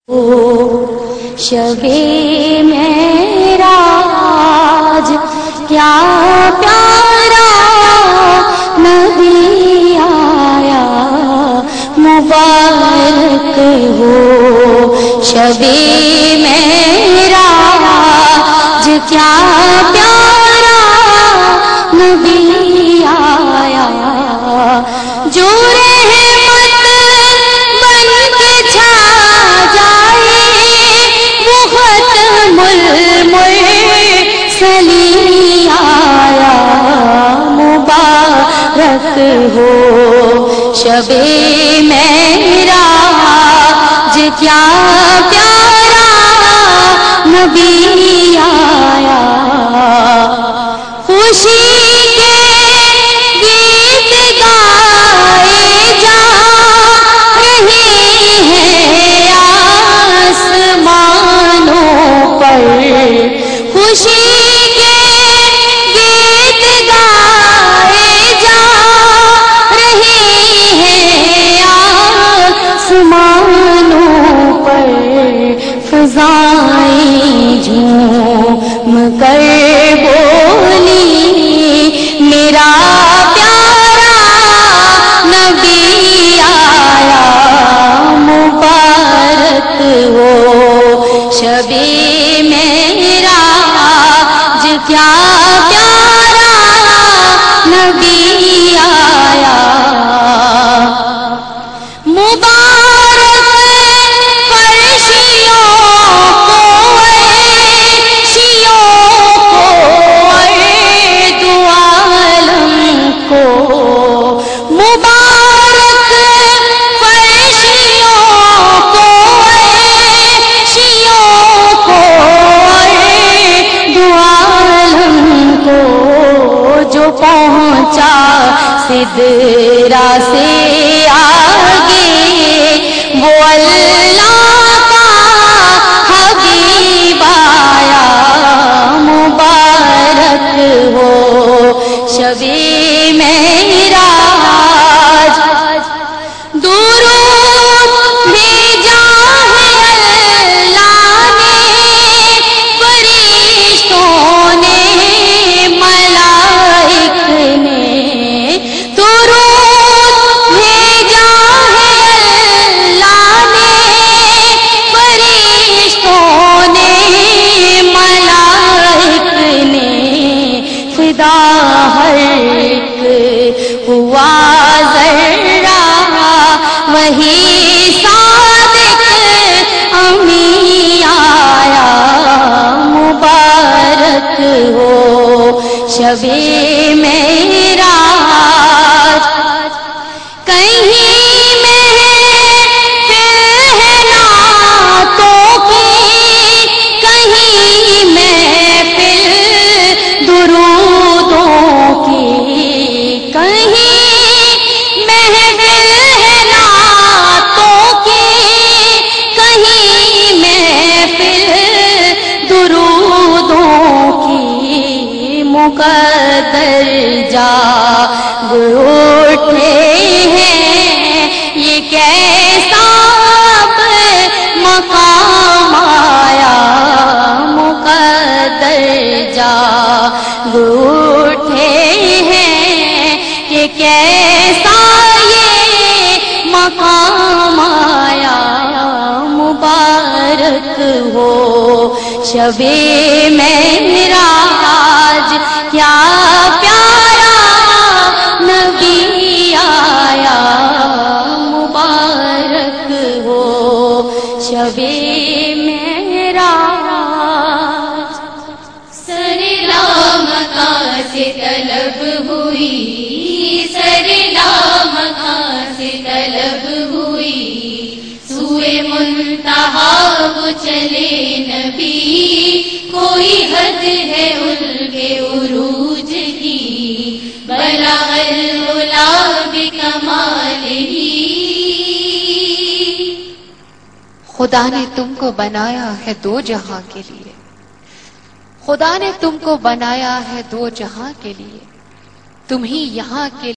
شب-ے معراج کیا پیارا نبی آیا مبارک ہو۔ شب-ے معراج کیا پیارا نبی آیا جو ہو۔ شب-ے معراج کیا پیارا نبی آیا خوشی کے گیت گائے جا رہے ہیں آسمانوں پر خوشی فضائیں جھوم کر بولی میرا پیارا نبی آیا مبارک ہو۔ شب-ے معراج کیا پیارا نبی آیا پہنچا سدرا سے آگے وہ اللہ کا حبیب آیا مبارک ہو۔ شب-ے معراج درود بھیجا ہے اللہ نے فرشتوں نے ہر ایک ہوا ذرہ وہی صادق امی آیا مبارک ہو۔ شب-ے معراج کہیں مقدر جاگ اٹھے ہیں یہ کیسا مقام آیا مقدر جاگ اٹھے ہیں یہ کیسا یہ مقام آیا مبارک ہو۔ شب-ے معراج کیا پیارا نبی آیا مبارک ہو۔ شب-ے معراج سرلا مکان سے طلب ہوئی سرلا مکان سے طلب ہوئی سوئے منتہا وہ چلے نبی کوئی حد ہے ان کے عروج کی بلغ العلا بکمالہ۔ خدا نے تم کو بنایا ہے دو جہاں کے لیے خدا نے تم کو بنایا ہے دو جہاں کے لیے تم ہی یہاں کے